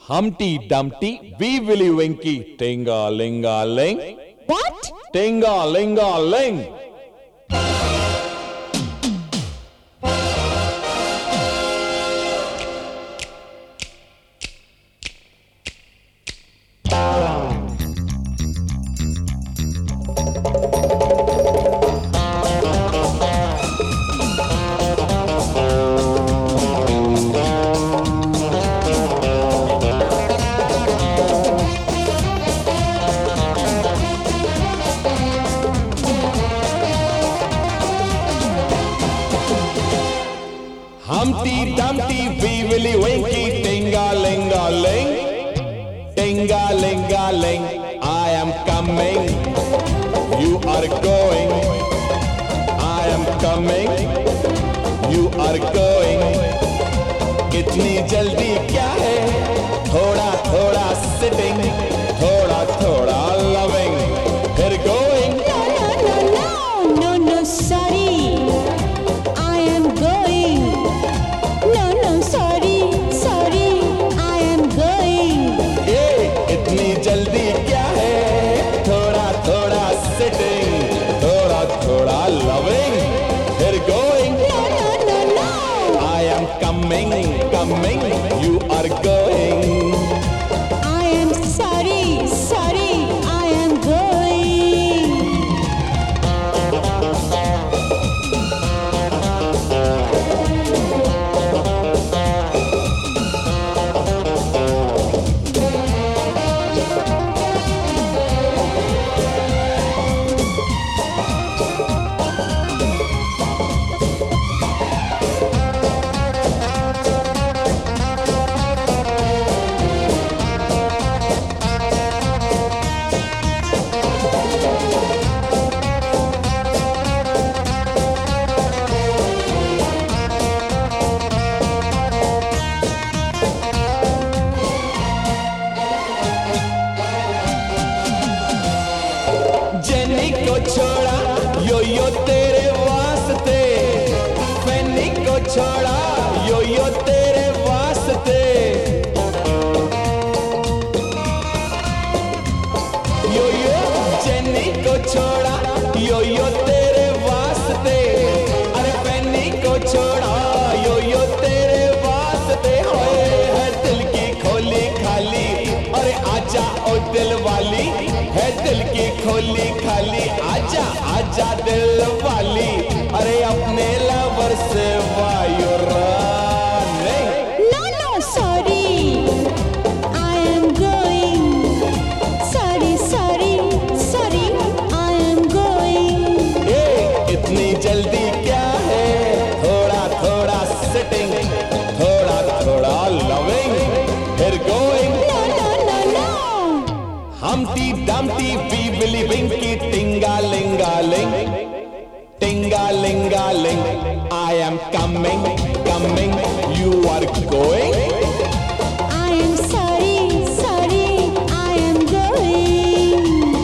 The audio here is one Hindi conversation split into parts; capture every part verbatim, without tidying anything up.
Humpty Dumpty, wee willy winky, tinga linga ling. What? Tinga linga ling. Humpty Dumpty, wee willy winky, tinga linga ling. Tinga linga ling, I am coming, you are going. I am coming, you are going. कितनी जल्दी क्या है, थोड़ा थोड़ा sitting, थोड़ा थोड़ा loving, फिर going. No, no, no, no, no, no, sorry. I am going. No, no, sorry, sorry. I am going. ये इतनी जल्दी क्या है, थोड़ा थोड़ा sitting, थोड़ा थोड़ा loving, फिर going. No, no, no, no. I am coming, coming, you are going. I am sorry, sorry. I am going. Jenny को छोड़ा यो यो तेरे वास्ते, फैनी को छोड़ा यो यो तेरे वास्ते, यो यो जेनी को छोड़ा यो यो तेरे वास्ते, अरे फैनी को छोड़ा यो यो तेरे वास्ते। होए है दिल की खोली खाली, अरे आजा ओ दिल वाली, है दिल की खोली खाली, आजा आजा दिल वाली, अरे अपने लवर से वायु रानी। No, no, sorry. I am going. Sorry, sorry, sorry. I am going. ए, इतनी जल्दी क्या है, थोड़ा थोड़ा सिटिंग, थोड़ा थोड़ा लविंग, फिर going. No, no, no, no. Humpty Dumpty, wee willy winky, tinga linga ling. Tinga linga ling, I am coming, coming, you are going. I am sorry, sorry. I am going.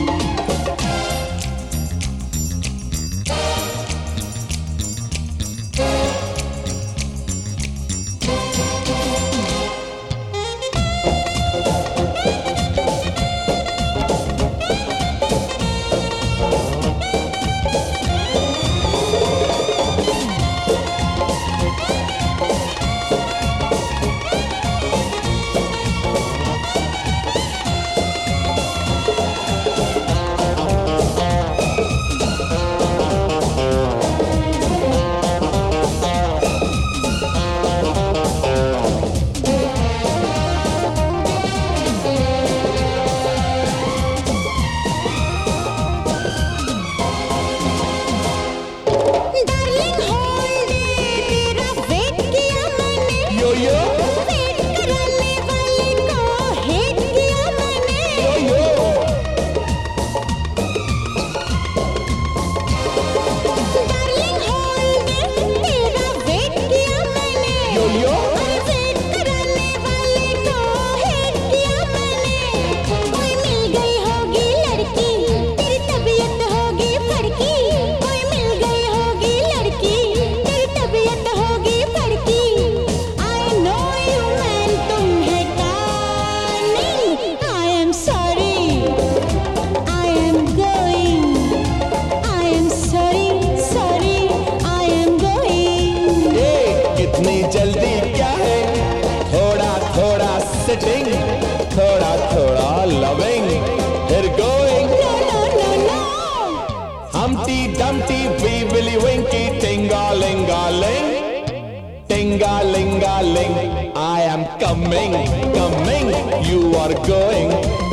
am coming, coming, you are going.